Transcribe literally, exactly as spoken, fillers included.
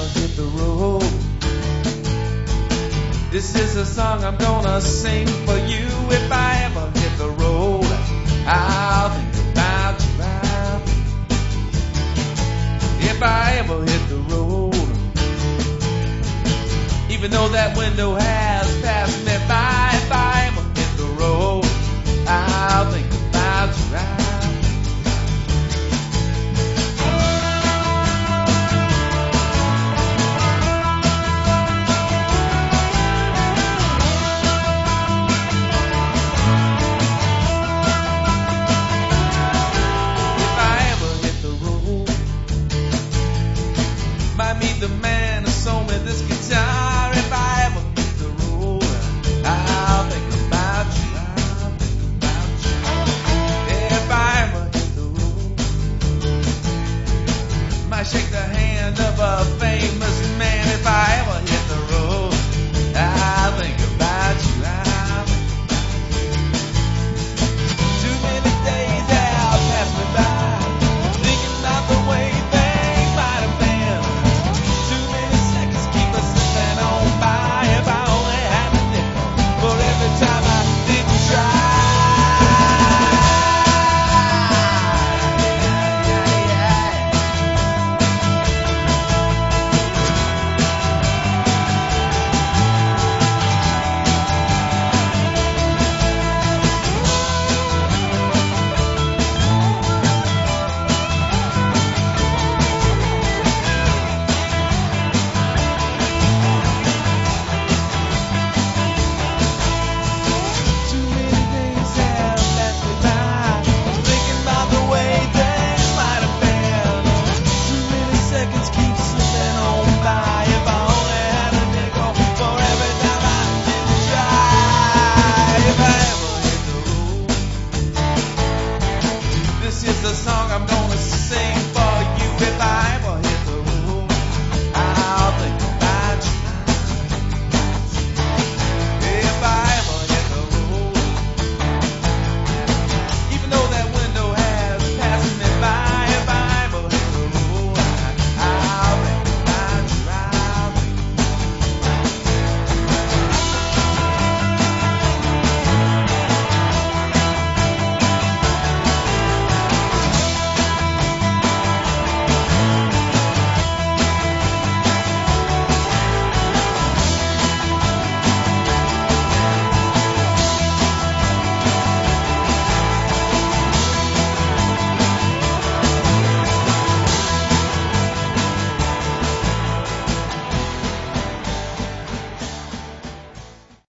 hit the road. This is a song I'm gonna sing for you. If I ever hit the road, I'll think about you. I'll... If I ever hit the road, even though that window has passed me by, if I ever hit the road, I'll think about you. I'll... Might meet the man